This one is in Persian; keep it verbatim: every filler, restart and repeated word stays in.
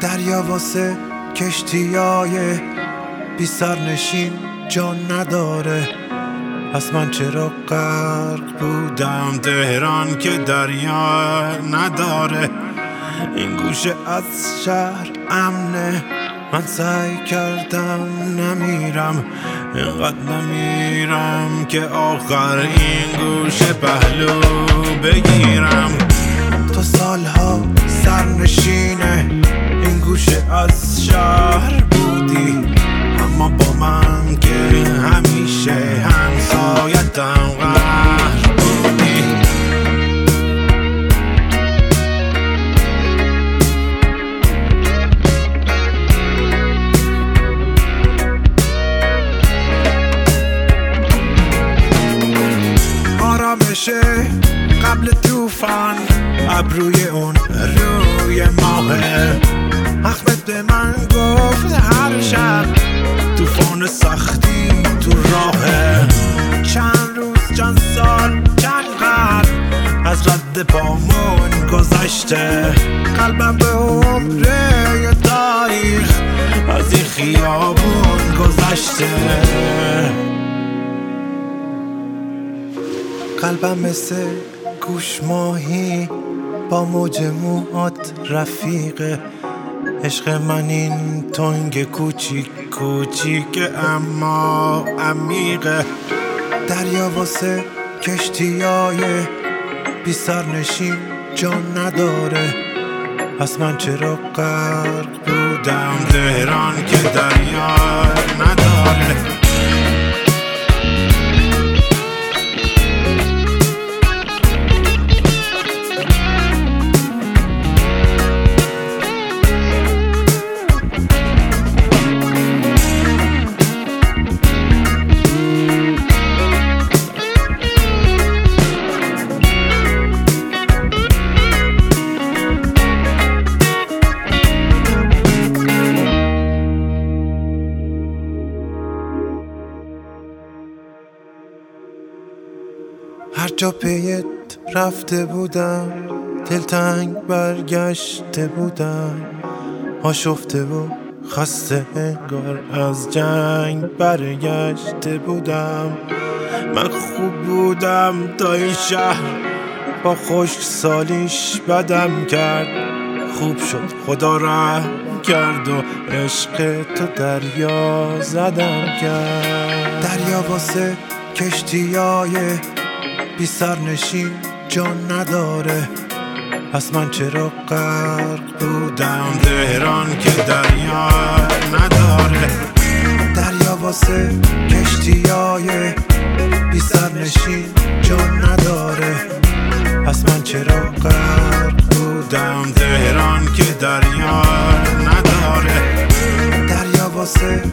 دریا واسه کشتیای بی سرنشین جان نداره. پس من چرا غرق بودم تهران که دریا نداره. این گوشه از شهر امنه، من سعی کردم نمیرم، اینقدر نمیرم که آخر این گوشه پهلو بگیرم. تو سالها سرنشینه این گوشه از شهر بودی، اما با من که همیشه همسایتم قهر بودی. آرامشه قبل توفان ابروی اون روی ماهه. احمد به من گفت هر شب توفان سختی تو راهه. چند روز چند سال چند قرن از رد پامون گذشته. قلبم به عمره یه تاریخ از این خیابون گذشته. قلبم مثل گوش ماهی با موج موهات رفیقه. عشق من این تنگ کوچیک کوچیک اما عمیقه. دریا واسه کشتیای بی سرنشین جان نداره. پس من چرا غرق بودم تهران که دریا نداره. هر جا پیت رفته بودم دلتنگ برگشته بودم. آشفته و خسته انگار از جنگ برگشته بودم. من خوب بودم تا این شهر با خشک سالیش بدم کرد. خوب شد خدا رحم کرد و عشق تو دریا زدم کرد. دریا واسه کشتیای بی سرنشین جان نداره. پس من چرا غرق بودم تهران که دریا نداره. دریا واسه کشتیای بی سرنشین جان نداره. پس من چرا غرق بودم تهران که دریا نداره. دریا واسه